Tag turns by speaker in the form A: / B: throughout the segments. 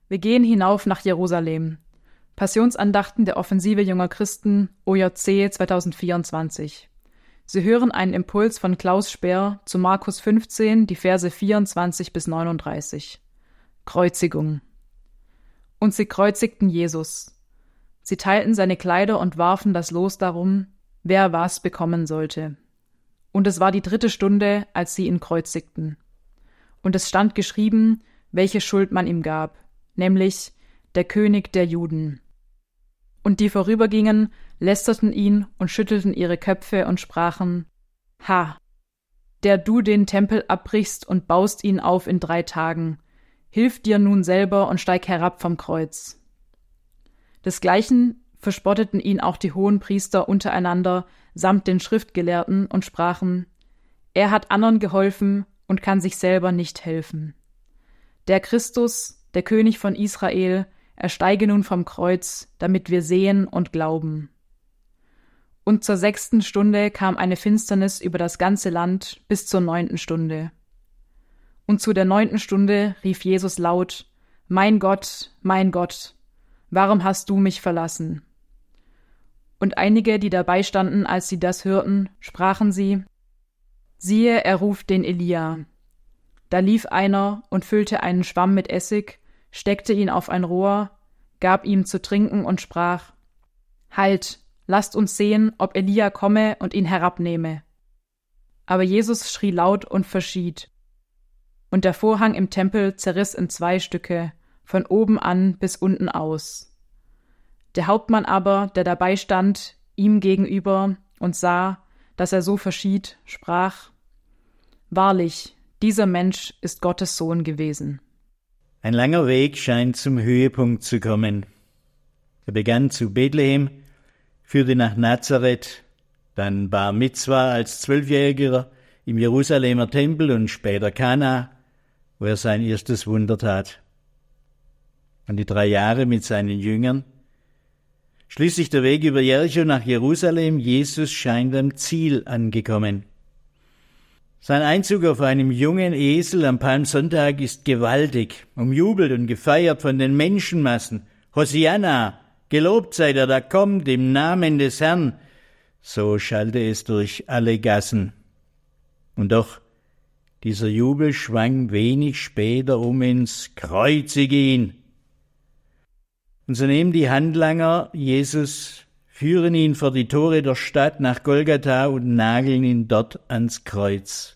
A: Wir gehen hinauf nach Jerusalem. Passionsandachten der Offensive junger Christen OJC 2024. Sie hören einen Impuls von Klaus Speer zu Markus 15, die Verse 24 bis 39. Kreuzigung. Und sie kreuzigten Jesus. Sie teilten seine Kleider und warfen das Los darum, wer was bekommen sollte. Und es war die 3. Stunde, als sie ihn kreuzigten. Und es stand geschrieben, welche Schuld man ihm gab, nämlich der König der Juden. Und die vorübergingen, lästerten ihn und schüttelten ihre Köpfe und sprachen: Ha, der du den Tempel abbrichst und baust ihn auf in 3 Tagen, hilf dir nun selber und steig herab vom Kreuz. Desgleichen verspotteten ihn auch die Hohenpriester untereinander samt den Schriftgelehrten und sprachen: Er hat anderen geholfen und kann sich selber nicht helfen. Der Christus, der König von Israel, ersteige nun vom Kreuz, damit wir sehen und glauben. Und zur 6. Stunde kam eine Finsternis über das ganze Land bis zur 9. Stunde. Und zu der 9. Stunde rief Jesus laut: Mein Gott, warum hast du mich verlassen? Und einige, die dabei standen, als sie das hörten, sprachen sie: Siehe, er ruft den Elia. Da lief einer und füllte einen Schwamm mit Essig, steckte ihn auf ein Rohr, gab ihm zu trinken und sprach: Halt, lasst uns sehen, ob Elia komme und ihn herabnehme. Aber Jesus schrie laut und verschied. Und der Vorhang im Tempel zerriss in 2 Stücke, von oben an bis unten aus. Der Hauptmann aber, der dabei stand, ihm gegenüber und sah, dass er so verschied, sprach: Wahrlich, dieser Mensch ist Gottes Sohn gewesen.
B: Ein langer Weg scheint zum Höhepunkt zu kommen. Er begann zu Bethlehem, führte nach Nazareth, dann Bar Mitzwa als 12-Jähriger im Jerusalemer Tempel und später Kana, wo er sein erstes Wunder tat. Und die 3 Jahre mit seinen Jüngern. Schließlich der Weg über Jericho nach Jerusalem. Jesus scheint am Ziel angekommen. Sein Einzug auf einem jungen Esel am Palmsonntag ist gewaltig, umjubelt und gefeiert von den Menschenmassen. Hosianna, gelobt sei der da kommt im Namen des Herrn. So schallte es durch alle Gassen. Und doch, dieser Jubel schwang wenig später ins Kreuzige ihn. Und so nehmen die Handlanger Jesus, führen ihn vor die Tore der Stadt nach Golgatha und nageln ihn dort ans Kreuz.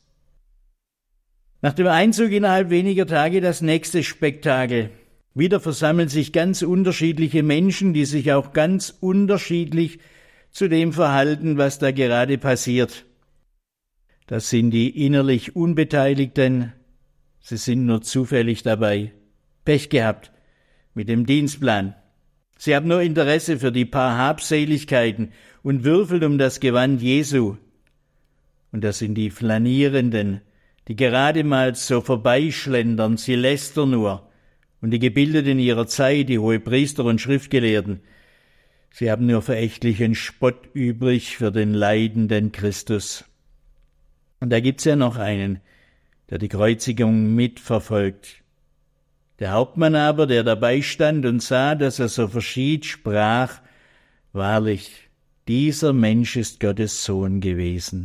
B: Nach dem Einzug innerhalb weniger Tage das nächste Spektakel. Wieder versammeln sich ganz unterschiedliche Menschen, die sich auch ganz unterschiedlich zu dem verhalten, was da gerade passiert. Das sind die innerlich Unbeteiligten, sie sind nur zufällig dabei. Pech gehabt mit dem Dienstplan. Sie haben nur Interesse für die paar Habseligkeiten und würfeln um das Gewand Jesu. Und das sind die Flanierenden, die gerade mal so vorbeischlendern, sie lästern nur. Und die Gebildeten ihrer Zeit, die Hohepriester und Schriftgelehrten, sie haben nur verächtlichen Spott übrig für den leidenden Christus. Und da gibt's ja noch einen, der die Kreuzigung mitverfolgt. Der Hauptmann aber, der dabei stand und sah, dass er so verschied, sprach: Wahrlich, dieser Mensch ist Gottes Sohn gewesen.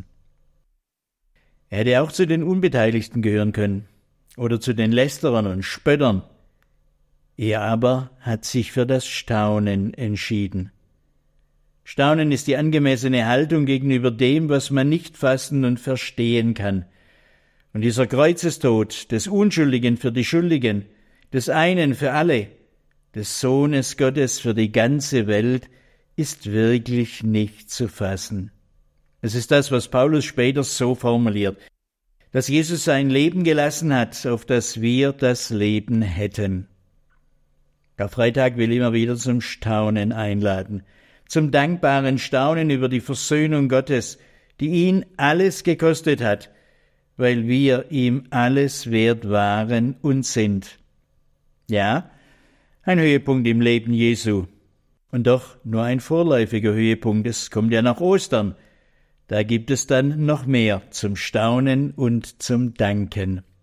B: Er hätte auch zu den Unbeteiligten gehören können oder zu den Lästerern und Spöttern. Er aber hat sich für das Staunen entschieden. Staunen ist die angemessene Haltung gegenüber dem, was man nicht fassen und verstehen kann. Und dieser Kreuzestod des Unschuldigen für die Schuldigen, des einen für alle, des Sohnes Gottes für die ganze Welt, ist wirklich nicht zu fassen. Es ist das, was Paulus später so formuliert, dass Jesus sein Leben gelassen hat, auf das wir das Leben hätten. Karfreitag will immer wieder zum Staunen einladen, zum dankbaren Staunen über die Versöhnung Gottes, die ihn alles gekostet hat, weil wir ihm alles wert waren und sind. Ja, ein Höhepunkt im Leben Jesu. Und doch nur ein vorläufiger Höhepunkt. Es kommt ja nach Ostern. Da gibt es dann noch mehr zum Staunen und zum Danken.